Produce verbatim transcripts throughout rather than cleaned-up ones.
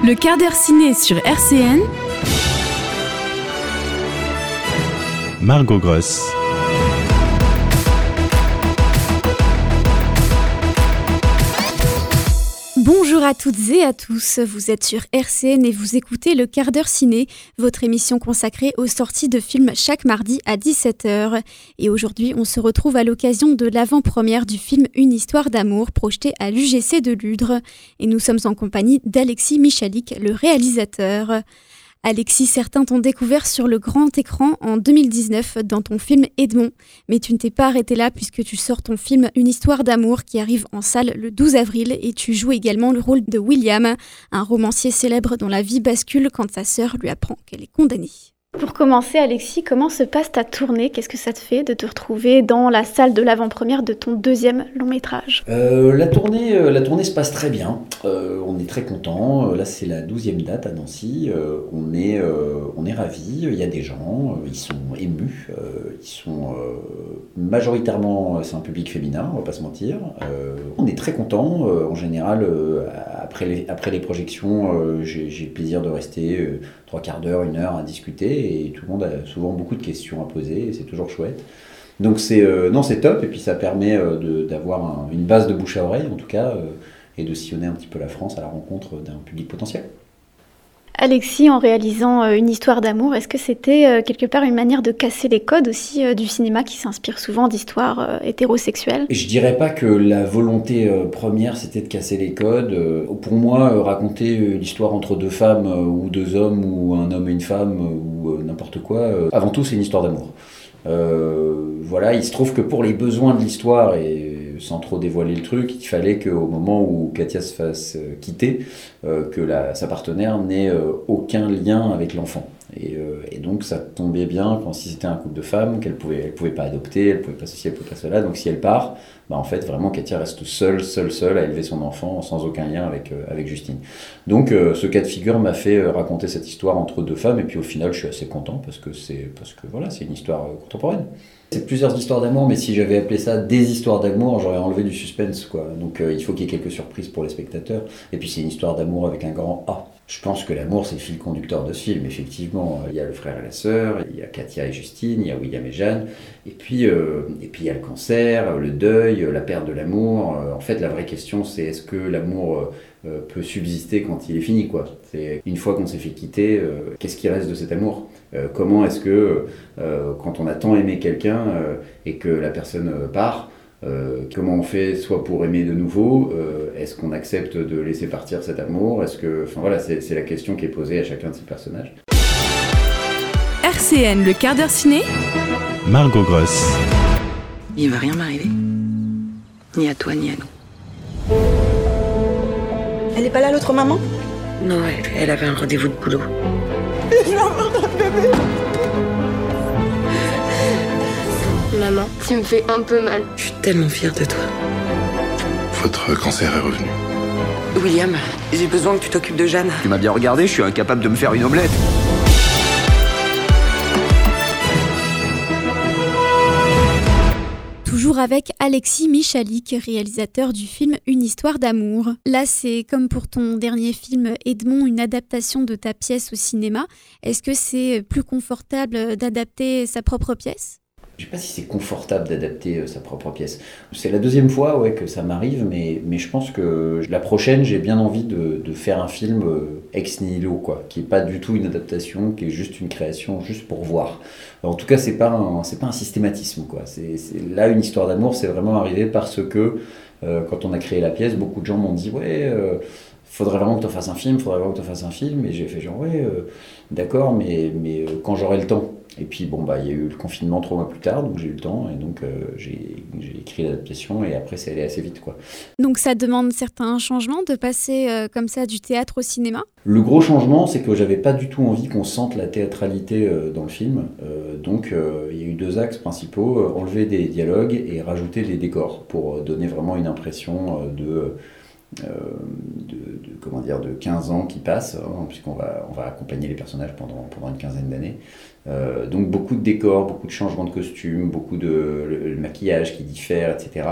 Le quart d'heure ciné sur R C N. Margot Gross. Bonjour à toutes et à tous, vous êtes sur R C N et vous écoutez le quart d'heure ciné, votre émission consacrée aux sorties de films chaque mardi à dix-sept heures. Et aujourd'hui, on se retrouve à l'occasion de l'avant-première du film Une histoire d'amour, projeté à l'U G C de Ludre. Et nous sommes en compagnie d'Alexis Michalik, le réalisateur. Alexis, certains t'ont découvert sur le grand écran en deux mille dix-neuf dans ton film Edmond. Mais tu ne t'es pas arrêté là puisque tu sors ton film Une histoire d'amour qui arrive en salle le douze avril et tu joues également le rôle de William, un romancier célèbre dont la vie bascule quand sa sœur lui apprend qu'elle est condamnée. Pour commencer, Alexis, comment se passe ta tournée ? Qu'est-ce que ça te fait de te retrouver dans la salle de l'avant-première de ton deuxième long métrage ? euh, la, tournée, euh, la tournée se passe très bien, euh, on est très contents, là c'est la douzième date à Nancy, euh, on, est, euh, on est ravis, il y a des gens, euh, ils sont émus, euh, ils sont euh, majoritairement, c'est un public féminin, on va pas se mentir, euh, on est très contents, euh, en général euh, après, les, après les projections euh, j'ai, j'ai le plaisir de rester euh, trois quarts d'heure, une heure à discuter et tout le monde a souvent beaucoup de questions à poser et c'est toujours chouette. Donc c'est, euh, non, c'est top et puis ça permet euh, de, d'avoir un, une base de bouche à oreille en tout cas euh, et de sillonner un petit peu la France à la rencontre d'un public potentiel. Alexis, en réalisant euh, Une histoire d'amour, est-ce que c'était euh, quelque part une manière de casser les codes aussi euh, du cinéma qui s'inspire souvent d'histoires euh, hétérosexuelles ? Je dirais pas que la volonté euh, première c'était de casser les codes. Euh, pour moi, euh, raconter une histoire entre deux femmes euh, ou deux hommes ou un homme et une femme euh, ou euh, n'importe quoi, euh, avant tout c'est une histoire d'amour. Euh, voilà, il se trouve que pour les besoins de l'histoire et sans trop dévoiler le truc, il fallait qu'au moment où Katia se fasse euh, quitter, euh, que la, sa partenaire n'ait euh, aucun lien avec l'enfant. Et, euh, et donc ça tombait bien quand si c'était un couple de femmes, qu'elle pouvait, elle pouvait pas adopter, elle pouvait pas ceci, elle pouvait pas cela. Donc si elle part, bah en fait vraiment Katia reste seule, seule, seule à élever son enfant sans aucun lien avec euh, avec Justine. Donc euh, ce cas de figure m'a fait euh, raconter cette histoire entre deux femmes et puis au final je suis assez content parce que c'est parce que voilà c'est une histoire euh, contemporaine. C'est plusieurs histoires d'amour, mais si j'avais appelé ça des histoires d'amour, j'aurais enlevé du suspense, quoi. Donc euh, il faut qu'il y ait quelques surprises pour les spectateurs. Et puis c'est une histoire d'amour avec un grand A. Je pense que l'amour, c'est le fil conducteur de ce film, effectivement. Il y a le frère et la sœur, il y a Katia et Justine, il y a William et Jeanne. Et puis, euh, et puis il y a le cancer, le deuil, la perte de l'amour. En fait, la vraie question, c'est est-ce que l'amour euh, peut subsister quand il est fini, quoi. C'est une fois qu'on s'est fait quitter, euh, qu'est-ce qui reste de cet amour ? Euh, comment est-ce que, euh, quand on a tant aimé quelqu'un euh, et que la personne euh, part, euh, comment on fait soit pour aimer de nouveau, euh, est-ce qu'on accepte de laisser partir cet amour ? Est-ce que, enfin voilà, c'est, c'est la question qui est posée à chacun de ces personnages. R C N, le quart d'heure ciné. Margot Gross. Il va rien m'arriver. Ni à toi, ni à nous. Elle est pas là, l'autre maman ? Non, elle, elle avait un rendez-vous de boulot. Maman, tu me fais un peu mal. Je suis tellement fière de toi. Votre cancer est revenu. William, j'ai besoin que tu t'occupes de Jeanne. Tu m'as bien regardé, je suis incapable de me faire une omelette. Toujours avec Alexis Michalik, réalisateur du film Une histoire d'amour. Là, c'est comme pour ton dernier film Edmond, une adaptation de ta pièce au cinéma. Est-ce que c'est plus confortable d'adapter sa propre pièce ? Je ne sais pas si c'est confortable d'adapter euh, sa propre pièce. C'est la deuxième fois ouais, que ça m'arrive, mais, mais je pense que la prochaine, j'ai bien envie de, de faire un film euh, ex nihilo, quoi, qui n'est pas du tout une adaptation, qui est juste une création, juste pour voir. En tout cas, ce n'est pas, pas un systématisme, quoi. C'est, c'est, là, Une histoire d'amour, c'est vraiment arrivé parce que, euh, quand on a créé la pièce, beaucoup de gens m'ont dit « Ouais, euh, faudrait vraiment que tu en fasses un film, faudrait vraiment que tu en fasses un film. » Et j'ai fait genre « Ouais, euh, d'accord, mais, mais euh, quand j'aurai le temps ?» Et puis bon bah il y a eu le confinement trois mois plus tard, donc j'ai eu le temps et donc euh, j'ai, j'ai écrit l'adaptation et après c'est allé assez vite, quoi. Donc ça demande certains changements de passer euh, comme ça du théâtre au cinéma ? Le gros changement, c'est que j'avais pas du tout envie qu'on sente la théâtralité euh, dans le film, euh, donc euh, il y a eu deux axes principaux, euh, enlever des dialogues et rajouter des décors pour donner vraiment une impression euh, de Euh, de, de, comment dire, de quinze ans qui passent, hein, puisqu'on va, on va accompagner les personnages pendant, pendant une quinzaine d'années. Euh, donc beaucoup de décors, beaucoup de changements de costumes, beaucoup de le, le maquillage qui diffère, et cetera.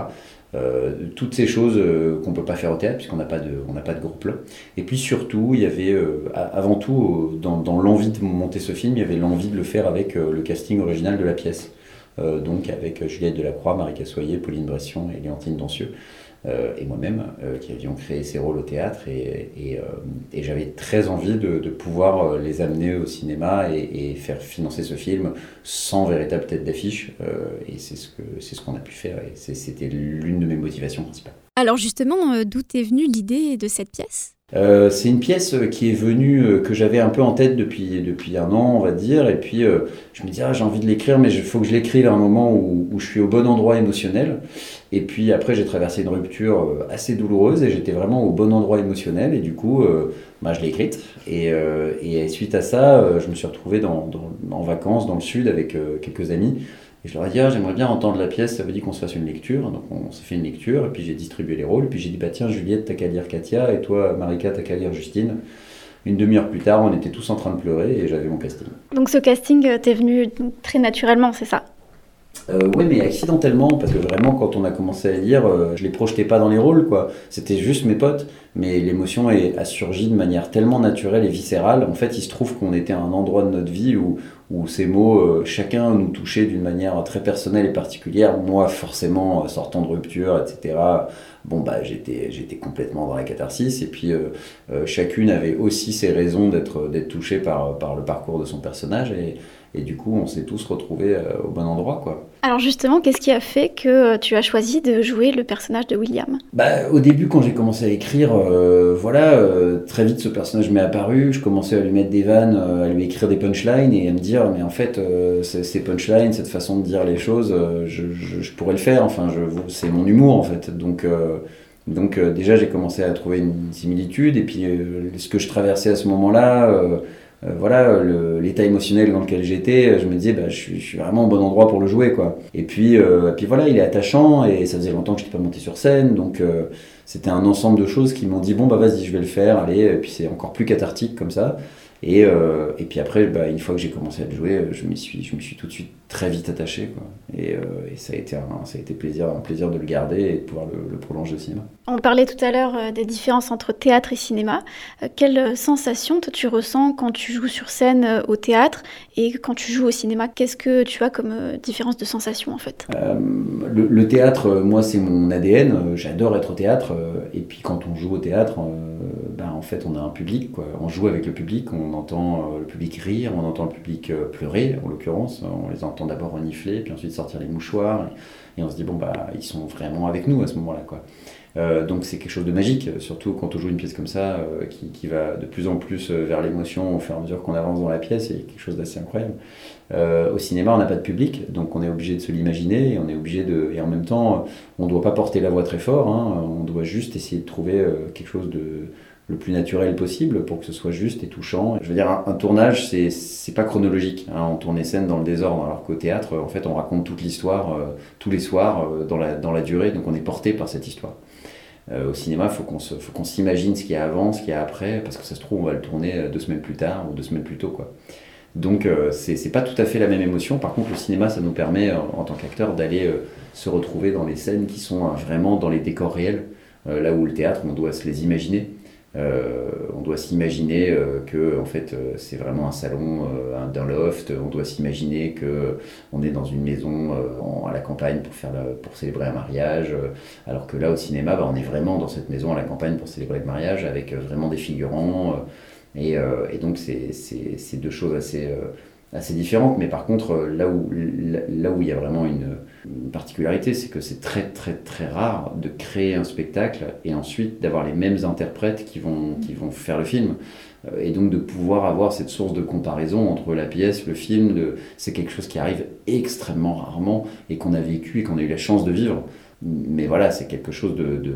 Euh, toutes ces choses euh, qu'on ne peut pas faire au théâtre puisqu'on n'a pas de, on n'a pas de gros plan. Et puis surtout, il y avait euh, avant tout, euh, dans, dans l'envie de monter ce film, il y avait l'envie de le faire avec euh, le casting original de la pièce. Euh, donc avec Juliette Delacroix, Marie Cassoyer, Pauline Bression et Léontine Dancieux. Euh, et moi-même, euh, qui avions créé ces rôles au théâtre, et, et, euh, et j'avais très envie de, de pouvoir les amener au cinéma et, et faire financer ce film sans véritable tête d'affiche, euh, et c'est ce, que, c'est ce qu'on a pu faire, et c'est, c'était l'une de mes motivations principales. Alors justement, euh, d'où est venue l'idée de cette pièce ? Euh, c'est une pièce qui est venue, euh, que j'avais un peu en tête depuis, depuis un an, on va dire, et puis euh, je me disais, ah, j'ai envie de l'écrire, mais il faut que je l'écrive à un moment où, où je suis au bon endroit émotionnel. Et puis après, j'ai traversé une rupture euh, assez douloureuse, et j'étais vraiment au bon endroit émotionnel, et du coup, euh, bah, je l'ai écrite. Et, euh, et suite à ça, euh, je me suis retrouvé dans, dans, en vacances dans le sud avec euh, quelques amis. Et je leur ai dit, ah, j'aimerais bien entendre la pièce, ça veut dire qu'on se fasse une lecture. Donc on s'est fait une lecture, et puis j'ai distribué les rôles. Et puis j'ai dit, bah tiens, Juliette, t'as qu'à lire Katia, et toi, Marika, t'as qu'à lire Justine. Une demi-heure plus tard, on était tous en train de pleurer, et j'avais mon casting. Donc ce casting, t'es venu très naturellement, c'est ça ? Euh, oui, mais accidentellement, parce que vraiment, quand on a commencé à lire, euh, je les projetais pas dans les rôles, quoi. C'était juste mes potes, mais l'émotion est, a surgi de manière tellement naturelle et viscérale. En fait, il se trouve qu'on était à un endroit de notre vie où, où ces mots, euh, chacun nous touchait d'une manière très personnelle et particulière. Moi, forcément, sortant de rupture, et cetera, bon, bah, j'étais, j'étais complètement dans la catharsis, et puis euh, euh, chacune avait aussi ses raisons d'être, d'être touchée par, par le parcours de son personnage, et Et du coup, on s'est tous retrouvés euh, au bon endroit, quoi. Alors justement, qu'est-ce qui a fait que tu as choisi de jouer le personnage de William ? Bah, au début, quand j'ai commencé à écrire, euh, voilà, euh, très vite, ce personnage m'est apparu. Je commençais à lui mettre des vannes, euh, à lui écrire des punchlines et à me dire, mais en fait, euh, ces punchlines, cette façon de dire les choses, euh, je, je, je pourrais le faire. Enfin, je, c'est mon humour, en fait. Donc, euh, donc euh, déjà, j'ai commencé à trouver une similitude. Et puis, euh, ce que je traversais à ce moment-là... Euh, Euh, voilà, le, l'état émotionnel dans lequel j'étais, je me disais, bah, je, suis, je suis vraiment au bon endroit pour le jouer, quoi. Et puis, euh, et puis voilà, il est attachant, et ça faisait longtemps que je n'étais pas monté sur scène, donc euh, c'était un ensemble de choses qui m'ont dit, bon, bah vas-y, je vais le faire, allez, et puis c'est encore plus cathartique comme ça. Et, euh, et puis après, bah, une fois que j'ai commencé à le jouer, je m'y suis, je me suis tout de suite très vite attaché, quoi. Et, euh, et ça a été, un, ça a été plaisir, un plaisir de le garder et de pouvoir le, le prolonger au cinéma. On parlait tout à l'heure des différences entre théâtre et cinéma. Quelle sensation toi, tu ressens quand tu joues sur scène au théâtre et quand tu joues au cinéma ? Qu'est-ce que tu as comme différence de sensation, en fait ? euh, le, le théâtre, moi, c'est mon A D N. J'adore être au théâtre. Et puis quand on joue au théâtre, euh, ben, en fait, on a un public, quoi. On joue avec le public, on entend le public rire, on entend le public pleurer, en l'occurrence. On les entend d'abord renifler, puis ensuite sortir les mouchoirs. Et, et on se dit, bon, bah, ils sont vraiment avec nous à ce moment-là, quoi. Euh, donc c'est quelque chose de magique, surtout quand on joue une pièce comme ça, euh, qui, qui va de plus en plus vers l'émotion au fur et à mesure qu'on avance dans la pièce, et quelque chose d'assez incroyable. Euh, au cinéma, on n'a pas de public, donc on est obligé de se l'imaginer, et on est obligé de, et en même temps, on ne doit pas porter la voix très fort, hein, on doit juste essayer de trouver euh, quelque chose de le plus naturel possible pour que ce soit juste et touchant. Je veux dire, un, un tournage, c'est, c'est pas chronologique, hein, on tourne les scènes dans le désordre, alors qu'au théâtre, en fait, on raconte toute l'histoire euh, tous les soirs euh, dans, la, dans la durée, donc on est porté par cette histoire. Euh, au cinéma, il faut qu'on se, faut qu'on s'imagine ce qu'il y a avant, ce qu'il y a après, parce que ça se trouve, on va le tourner deux semaines plus tard ou deux semaines plus tôt, quoi. Donc, euh, c'est, c'est pas tout à fait la même émotion. Par contre, le cinéma, ça nous permet, en, en tant qu'acteur, d'aller euh, se retrouver dans les scènes qui sont euh, vraiment dans les décors réels, euh, là où le théâtre, on doit se les imaginer. Euh, on doit s'imaginer euh, que en fait euh, c'est vraiment un salon euh, d'un loft, on doit s'imaginer que on est dans une maison euh, en, à la campagne pour faire la, pour célébrer un mariage, euh, alors que là au cinéma bah, on est vraiment dans cette maison à la campagne pour célébrer le mariage avec euh, vraiment des figurants euh, et, euh, et donc c'est, c'est, c'est deux choses assez euh, assez différentes, mais par contre là où là, là où il y a vraiment une, une particularité, c'est que c'est très très très rare de créer un spectacle et ensuite d'avoir les mêmes interprètes qui vont qui vont faire le film, et donc de pouvoir avoir cette source de comparaison entre la pièce, le film, de, c'est quelque chose qui arrive extrêmement rarement et qu'on a vécu et qu'on a eu la chance de vivre, mais voilà, c'est quelque chose de, de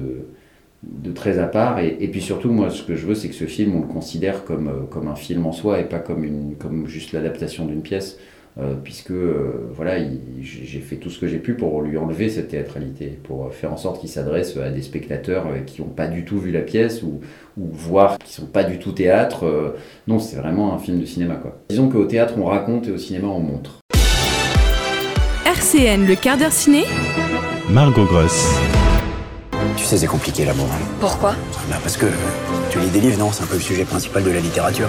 de très à part, et, et puis surtout moi ce que je veux c'est que ce film on le considère comme, comme un film en soi et pas comme, une, comme juste l'adaptation d'une pièce, euh, puisque euh, voilà, il, j'ai fait tout ce que j'ai pu pour lui enlever cette théâtralité, pour faire en sorte qu'il s'adresse à des spectateurs qui n'ont pas du tout vu la pièce ou, ou voire qui ne sont pas du tout théâtre. Euh, non, c'est vraiment un film de cinéma, quoi. Disons qu'au théâtre on raconte et au cinéma on montre. R C N, le quart d'heure ciné. Margot Gross. Tu sais, c'est compliqué l'amour. Pourquoi? Bah parce que tu lis des livres, non? C'est un peu le sujet principal de la littérature.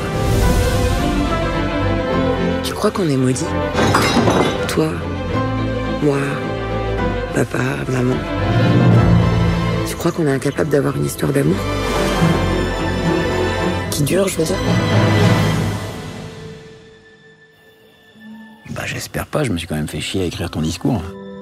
Tu crois qu'on est maudits? Toi, moi, papa, maman. Tu crois qu'on est incapable d'avoir une histoire d'amour? Qui dure, je veux dire? Bah j'espère pas, je me suis quand même fait chier à écrire ton discours.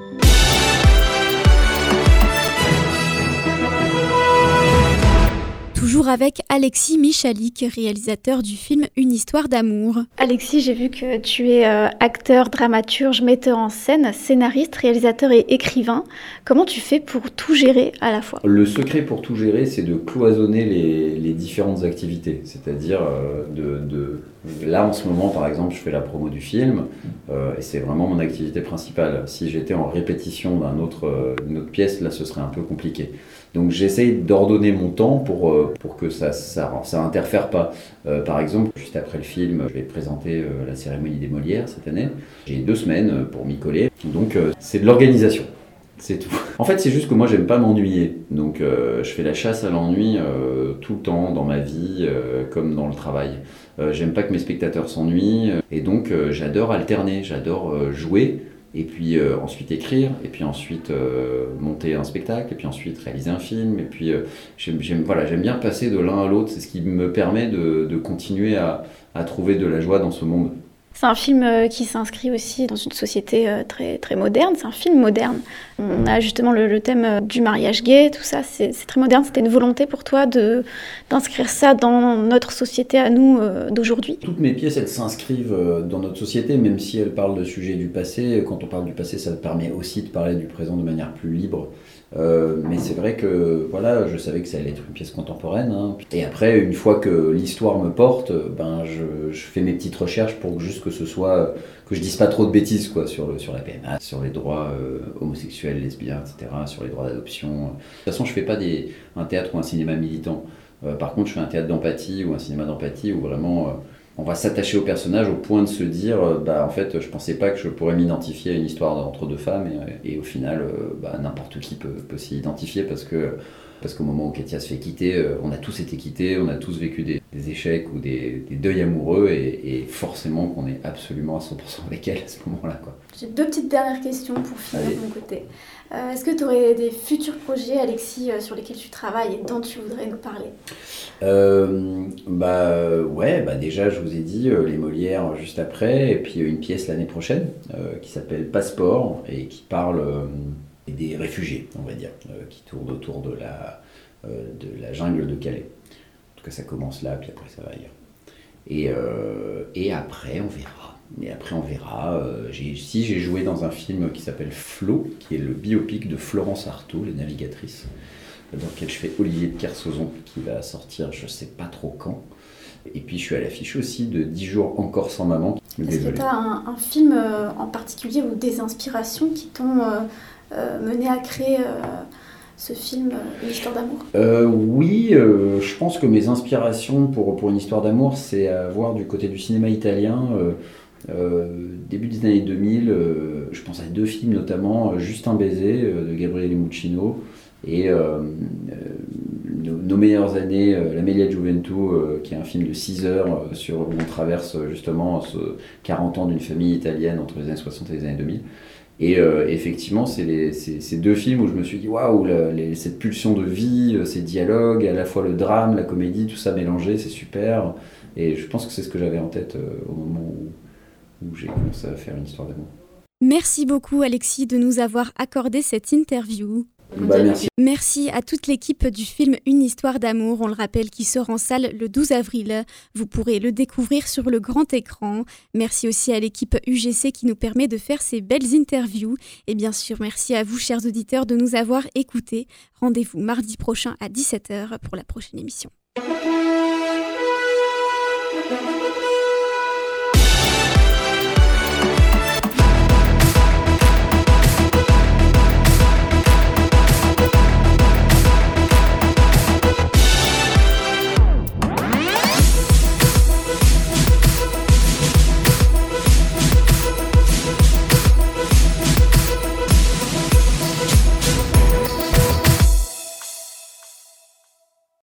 Toujours avec Alexis Michalik, réalisateur du film Une histoire d'amour. Alexis, j'ai vu que tu es euh, acteur, dramaturge, metteur en scène, scénariste, réalisateur et écrivain. Comment tu fais pour tout gérer à la fois? Le secret pour tout gérer, c'est de cloisonner les, les différentes activités. C'est-à-dire, euh, de, de... là en ce moment, par exemple, je fais la promo du film, euh, et c'est vraiment mon activité principale. Si j'étais en répétition d'un autre, euh, d'une autre pièce, là ce serait un peu compliqué. Donc j'essaye d'ordonner mon temps pour, euh, pour que ça ça, ça interfère pas. Euh, par exemple, juste après le film, je vais présenter euh, la cérémonie des Molières cette année. J'ai deux semaines pour m'y coller. Donc euh, c'est de l'organisation. C'est tout. En fait, c'est juste que moi, j'aime pas m'ennuyer. Donc, euh, je fais la chasse à l'ennui euh, tout le temps, dans ma vie, euh, comme dans le travail. Euh, j'aime pas que mes spectateurs s'ennuient. Et donc, euh, j'adore alterner. J'adore euh, jouer, et puis euh, ensuite écrire, et puis ensuite euh, monter un spectacle, et puis ensuite réaliser un film. Et puis, euh, j'aime, j'aime, voilà, j'aime bien passer de l'un à l'autre. C'est ce qui me permet de, de continuer à, à trouver de la joie dans ce monde. C'est un film qui s'inscrit aussi dans une société très, très moderne, c'est un film moderne. On a justement le, le thème du mariage gay, tout ça, c'est, c'est très moderne. C'était une volonté pour toi de, d'inscrire ça dans notre société à nous euh, d'aujourd'hui? Toutes mes pièces, elles s'inscrivent dans notre société, même si elles parlent de sujets du passé. Quand on parle du passé, ça permet aussi de parler du présent de manière plus libre. Euh, mais c'est vrai que voilà, je savais que ça allait être une pièce contemporaine, hein. Et après, une fois que l'histoire me porte, ben je, je fais mes petites recherches pour que juste que ce soit, que je dise pas trop de bêtises quoi, sur, le, sur la P M A, sur les droits euh, homosexuels, lesbiens, et cetera, sur les droits d'adoption. De toute façon, je fais pas des, un théâtre ou un cinéma militant. Euh, par contre, je fais un théâtre d'empathie ou un cinéma d'empathie où vraiment... Euh, on va s'attacher au personnage au point de se dire bah en fait je pensais pas que je pourrais m'identifier à une histoire entre deux femmes et, et au final bah, n'importe qui peut, peut s'y identifier parce que parce qu'au moment où Katia se fait quitter, on a tous été quittés, on a tous vécu des, des échecs ou des, des deuils amoureux et, et forcément qu'on est absolument à cent pour cent avec elle à ce moment-là quoi. J'ai deux petites dernières questions pour finir de mon côté. Euh, est-ce que tu aurais des futurs projets, Alexis, euh, sur lesquels tu travailles et dont tu voudrais nous parler? euh, Bah ouais, bah déjà je vous ai dit euh, les Molières juste après, et puis euh, une pièce l'année prochaine euh, qui s'appelle Passeport et qui parle euh, des réfugiés, on va dire, euh, qui tourne autour de la, euh, de la jungle de Calais. En tout cas ça commence là, puis après ça va ailleurs. Et, euh, et après on verra. Et après on verra. Euh, j'ai, si j'ai joué dans un film qui s'appelle Flo, qui est le biopic de Florence Artaud, les navigatrices, dans lequel je fais Olivier de Kersauzon, qui va sortir je sais pas trop quand. Et puis je suis à l'affiche aussi de dix jours encore sans maman. Est-ce Désolé. que tu as un, un film euh, en particulier ou des inspirations qui t'ont euh, euh, mené à créer euh, ce film, euh, Une histoire d'amour? euh, Oui, euh, je pense que mes inspirations pour, pour Une histoire d'amour, c'est à voir du côté du cinéma italien. Euh, Euh, début des années deux mille, euh, je pense à deux films notamment, Juste un baiser euh, de Gabriele Muccino et euh, euh, nos, nos meilleures années, euh, La Melia Gioventù, euh, qui est un film de six heures euh, sur, où on traverse euh, justement ce quarante ans d'une famille italienne entre les années soixante et les années deux mille. Et euh, effectivement, c'est, les, c'est ces deux films où je me suis dit waouh, cette pulsion de vie, ces dialogues, à la fois le drame, la comédie, tout ça mélangé, c'est super. Et je pense que c'est ce que j'avais en tête euh, au moment où où j'ai commencé à faire Une histoire d'amour. Merci beaucoup Alexis de nous avoir accordé cette interview. Bah, merci. Merci à toute l'équipe du film Une histoire d'amour, on le rappelle, qui sort en salle le douze avril. Vous pourrez le découvrir sur le grand écran. Merci aussi à l'équipe U G C qui nous permet de faire ces belles interviews. Et bien sûr, merci à vous, chers auditeurs, de nous avoir écoutés. Rendez-vous mardi prochain à dix-sept heures pour la prochaine émission.